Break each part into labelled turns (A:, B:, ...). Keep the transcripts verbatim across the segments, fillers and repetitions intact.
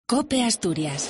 A: COPE Asturias.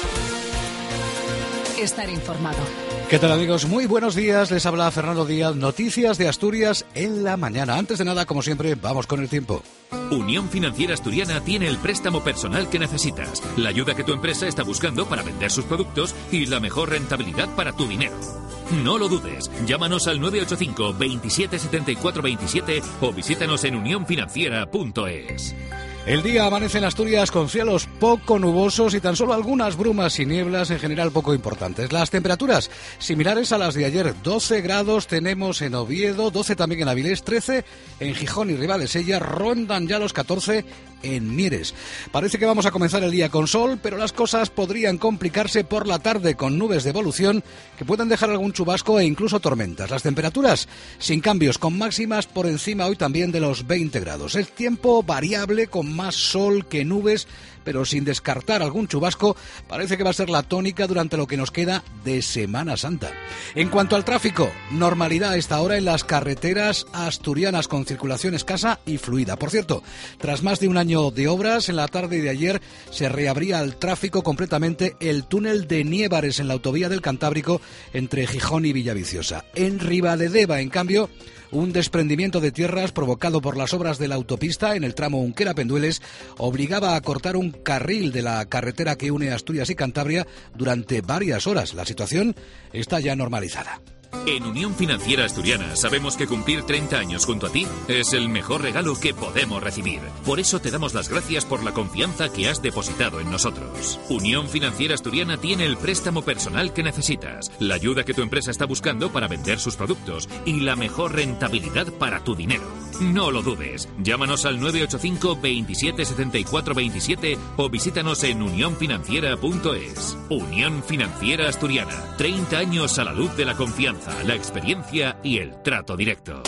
A: Estar informado.
B: ¿Qué tal, amigos? Muy buenos días, les habla Fernando Díaz, noticias de Asturias en la mañana. Antes de nada, como siempre, vamos con el tiempo.
C: Unión Financiera Asturiana tiene el préstamo personal que necesitas, la ayuda que tu empresa está buscando para vender sus productos y la mejor rentabilidad para tu dinero. No lo dudes, llámanos al nueve ocho cinco, veintisiete setenta y cuatro veintisiete o visítanos en unión financiera punto es.
B: El día amanece en Asturias con cielos poco nubosos y tan solo algunas brumas y nieblas, en general poco importantes. Las temperaturas similares a las de ayer, doce grados tenemos en Oviedo, doce también en Avilés, trece en Gijón y Ribadesella, rondan ya los catorce en Mieres. Parece que vamos a comenzar el día con sol, pero las cosas podrían complicarse por la tarde con nubes de evolución que pueden dejar algún chubasco e incluso tormentas. Las temperaturas sin cambios, con máximas por encima hoy también de los veinte grados. El tiempo variable con más sol que nubes, pero sin descartar algún chubasco, parece que va a ser la tónica durante lo que nos queda de Semana Santa. En cuanto al tráfico, normalidad a esta hora en las carreteras asturianas con circulación escasa y fluida. Por cierto, tras más de un año de obras, en la tarde de ayer se reabría al tráfico completamente el túnel de Niévares en la autovía del Cantábrico entre Gijón y Villaviciosa. En Ribadedeva, en cambio, un desprendimiento de tierras provocado por las obras de la autopista en el tramo Unquera-Pendueles obligaba a cortar un carril de la carretera que une Asturias y Cantabria durante varias horas. La situación está ya normalizada.
C: En Unión Financiera Asturiana sabemos que cumplir treinta años junto a ti es el mejor regalo que podemos recibir. Por eso te damos las gracias por la confianza que has depositado en nosotros. Unión Financiera Asturiana tiene el préstamo personal que necesitas, la ayuda que tu empresa está buscando para vender sus productos y la mejor rentabilidad para tu dinero. No lo dudes, llámanos al nueve ocho cinco, veintisiete setenta y cuatro veintisiete o visítanos en unión financiera punto es. Unión Financiera Asturiana, treinta años a la luz de la confianza, la experiencia y el trato directo.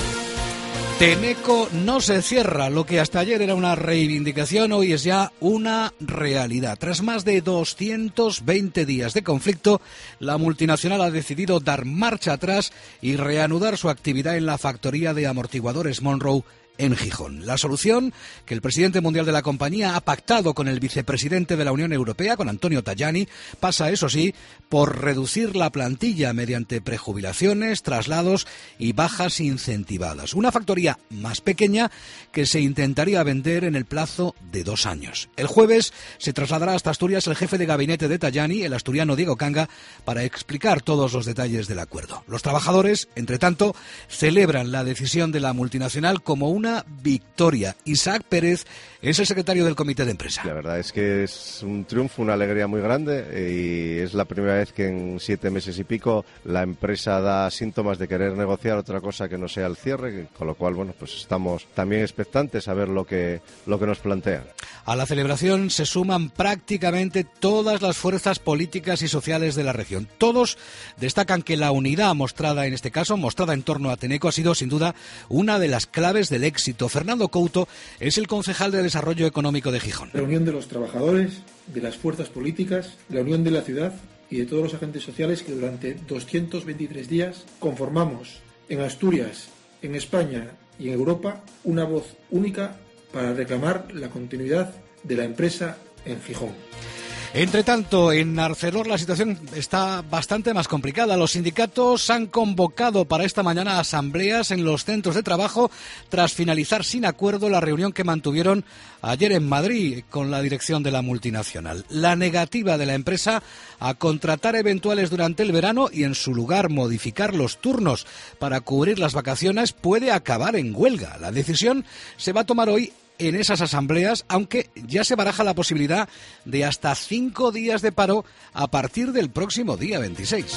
B: Tenneco no se cierra. Lo que hasta ayer era una reivindicación, hoy es ya una realidad. Tras más de doscientos veinte días de conflicto, la multinacional ha decidido dar marcha atrás y reanudar su actividad en la factoría de amortiguadores Monroe en Gijón. La solución que el presidente mundial de la compañía ha pactado con el vicepresidente de la Unión Europea, con Antonio Tajani, pasa, eso sí, por reducir la plantilla mediante prejubilaciones, traslados y bajas incentivadas. Una factoría más pequeña que se intentaría vender en el plazo de dos años. El jueves se trasladará hasta Asturias el jefe de gabinete de Tajani, el asturiano Diego Canga, para explicar todos los detalles del acuerdo. Los trabajadores, entre tanto, celebran la decisión de la multinacional como una victoria. Isaac Pérez es el secretario del comité de empresa.
D: La verdad es que es un triunfo, una alegría muy grande, y es la primera vez que en siete meses y pico la empresa da síntomas de querer negociar otra cosa que no sea el cierre, con lo cual, bueno, pues estamos también expectantes a ver lo que, lo que nos plantean.
B: A la celebración se suman prácticamente todas las fuerzas políticas y sociales de la región. Todos destacan que la unidad mostrada en este caso, mostrada en torno a Tenneco, ha sido sin duda una de las claves del éxito. Fernando Couto es el concejal de Desarrollo Económico de Gijón.
E: La unión de los trabajadores, de las fuerzas políticas, la unión de la ciudad y de todos los agentes sociales que durante doscientos veintitrés días conformamos en Asturias, en España y en Europa una voz única para reclamar la continuidad de la empresa en Gijón.
B: Entre tanto, en Arcelor la situación está bastante más complicada. Los sindicatos han convocado para esta mañana asambleas en los centros de trabajo tras finalizar sin acuerdo la reunión que mantuvieron ayer en Madrid con la dirección de la multinacional. La negativa de la empresa a contratar eventuales durante el verano y en su lugar modificar los turnos para cubrir las vacaciones puede acabar en huelga. La decisión se va a tomar hoy en esas asambleas, aunque ya se baraja la posibilidad de hasta cinco días de paro a partir del próximo día veintiséis.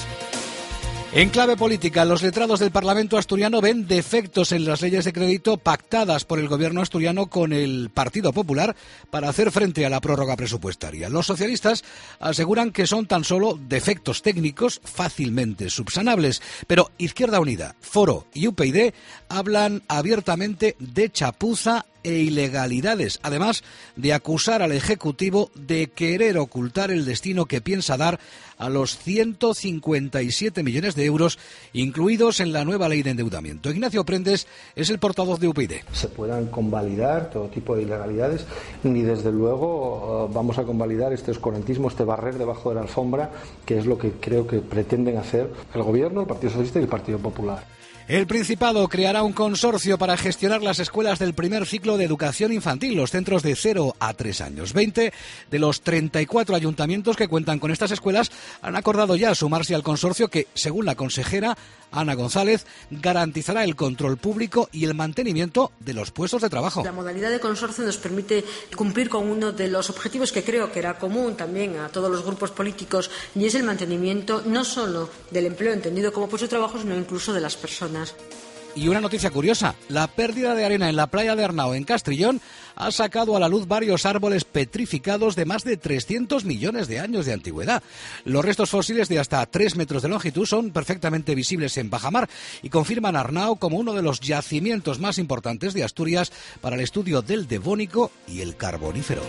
B: En clave política, los letrados del Parlamento asturiano ven defectos en las leyes de crédito pactadas por el gobierno asturiano con el Partido Popular para hacer frente a la prórroga presupuestaria. Los socialistas aseguran que son tan solo defectos técnicos fácilmente subsanables, pero Izquierda Unida, Foro y U P yD hablan abiertamente de chapuza e ilegalidades, además de acusar al Ejecutivo de querer ocultar el destino que piensa dar a los ciento cincuenta y siete millones de euros incluidos en la nueva ley de endeudamiento. Ignacio Prendes es el portavoz de U P YD.
F: Se puedan convalidar todo tipo de ilegalidades, ni desde luego vamos a convalidar este oscurantismo, este barrer debajo de la alfombra, que es lo que creo que pretenden hacer el Gobierno, el Partido Socialista y el Partido Popular.
B: El Principado creará un consorcio para gestionar las escuelas del primer ciclo de educación infantil, los centros de cero a tres años. veinte de los treinta y cuatro ayuntamientos que cuentan con estas escuelas han acordado ya sumarse al consorcio que, según la consejera Ana González, garantizará el control público y el mantenimiento de los puestos de trabajo.
G: La modalidad de consorcio nos permite cumplir con uno de los objetivos que creo que era común también a todos los grupos políticos, y es el mantenimiento no solo del empleo entendido como puesto de trabajo, sino incluso de las personas.
B: Y una noticia curiosa, la pérdida de arena en la playa de Arnao, en Castrillón, ha sacado a la luz varios árboles petrificados de más de trescientos millones de años de antigüedad. Los restos fósiles de hasta tres metros de longitud son perfectamente visibles en bajamar y confirman a Arnao como uno de los yacimientos más importantes de Asturias para el estudio del Devónico y el Carbonífero.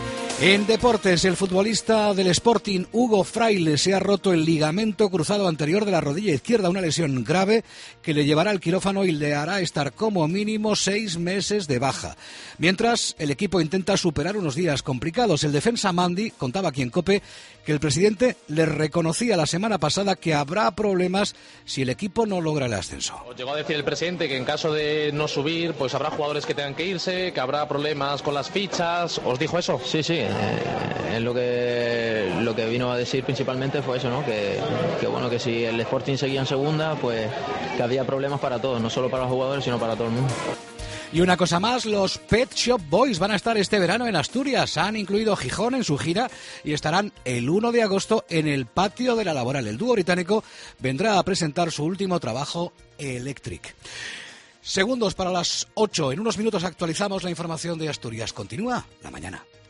B: En deportes, el futbolista del Sporting, Hugo Fraile, se ha roto el ligamento cruzado anterior de la rodilla izquierda, una lesión grave que le llevará al quirófano y le hará estar como mínimo seis meses de baja. Mientras, el equipo intenta superar unos días complicados. El defensa Mandi contaba aquí en COPE que el presidente le reconocía la semana pasada que habrá problemas si el equipo no logra el ascenso.
H: Os llegó a decir el presidente que en caso de no subir, pues habrá jugadores que tengan que irse, que habrá problemas con las fichas. ¿Os dijo eso?
I: Sí, sí. Eh, lo que lo que vino a decir principalmente fue eso, ¿no? Que, que bueno, que si el Sporting seguía en segunda, pues que había problemas para todos, no solo para los jugadores, sino para todo el mundo.
B: Y una cosa más, los Pet Shop Boys van a estar este verano en Asturias. Han incluido Gijón en su gira y estarán el uno de agosto en el Patio de la Laboral. El dúo británico vendrá a presentar su último trabajo, Electric. Segundos para las ocho. En unos minutos actualizamos la información de Asturias. Continúa la mañana.